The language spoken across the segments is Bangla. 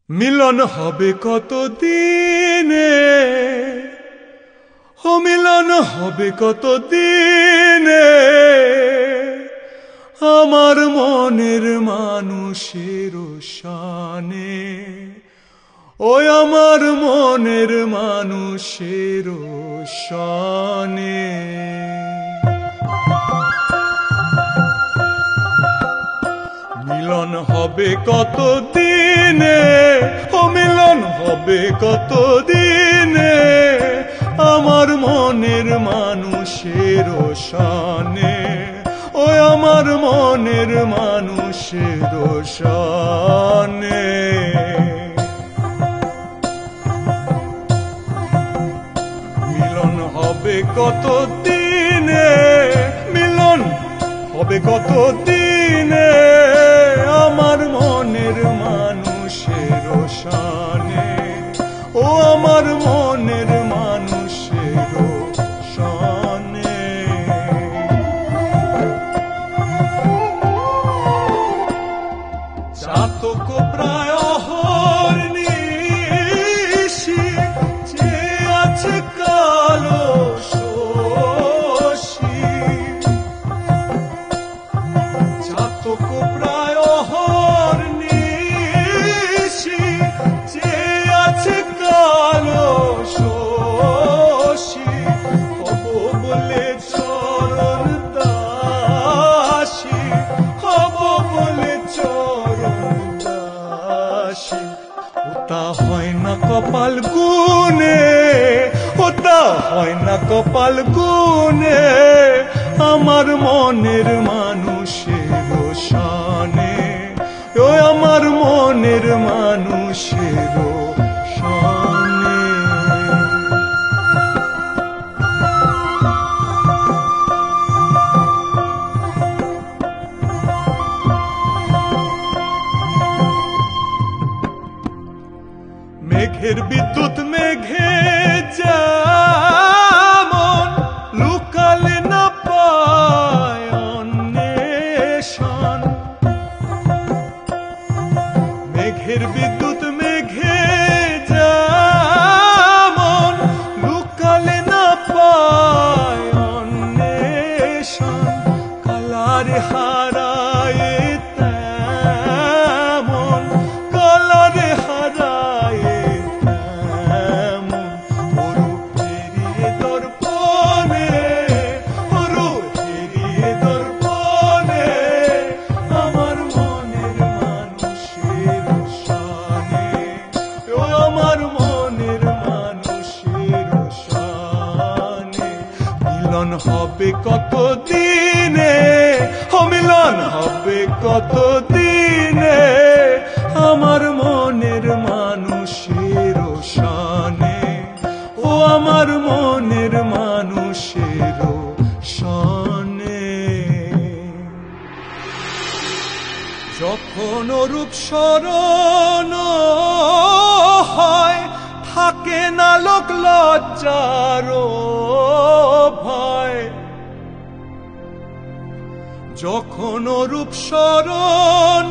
মিলন হবে কত দিনে, ও মিলন হবে কত দিনে, আমার মনের মানুষের শানে, ওই আমার মনের মানুষের শানে। মিলন হবে কত দিনে, ও মিলন হবে কত দিনে, আমার মনের মানুষের শানে, ও আমার মনের মানুষের শানে। মিলন হবে কত দিনে, মিলন হবে কত দিনে, আমার মনের মানুষের শানে, ও আমার মনের মানুষের শানে। চাতক প্রায় অহর্নিশি চেয়ে আছে কালো শশী, চাতক প্রায় অহর্নিশি চেয়ে আছে কালো শশী, হব বলে চরণ দাসী, হব বলে চরণ দাসী। ওটা হয় না কপাল গুনে, ওটা হয় না কপাল গুনে, আমার মনের মানুষের শানে, ও আমার মনের মানুষের শানে। মেঘের বিদ্যুৎ মেঘে যেমন লুকালে না পায় অন্বেষণ, মেঘের বিদ্যুৎ মেঘে যেমন লুকালে না পায় অন্বেষণ, কালারে হারায় তেমন, কালারে হারায় তেমন, ওরু হেরিয়ে দর্পণে, ওরু হেরিয়ে দর্পণে, আমার মনের মানুষের শানে, ও আমার মনের মানুষের শানে। মিলন হবে কত দিনে, ও মিলন হবে কত দিনে, আমার মনের মানুষের শানে, ও আমার মনের মানুষের শানে। যখন রূপ স্মরণ হয়, থাকে না লোক লজ্জার ভয়, যখন রূপ স্মরণ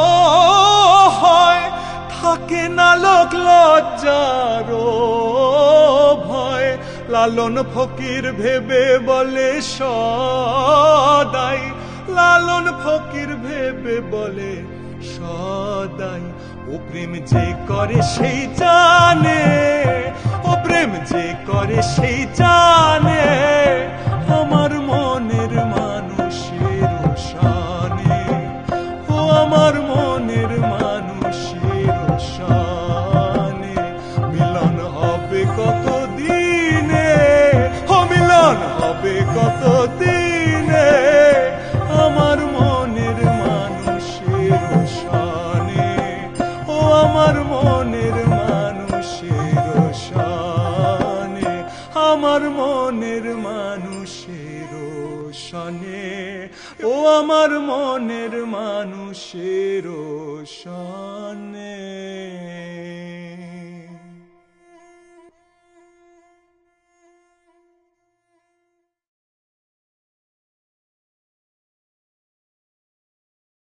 হয়, থাকে না লোক লজ্জার ভয়। লালন ফকির ভেবে বলে সদাই, লালন ফকির ভেবে বলে সদাই, ও প্রেম যে করে সেই জানে, ও প্রেম যে করে সেই জানে, আমার মনের মানুষের শানে, ও আমার মনের মানুষের শানে। মিলন হবে কত দিনে, ও মিলন হবে কত দিনে, আমার মনের মানুষের শানে, ও আমার মনের মানুষের শানে, আমার মনের মানুষের শানে, ও আমার মনের মানুষের শানে।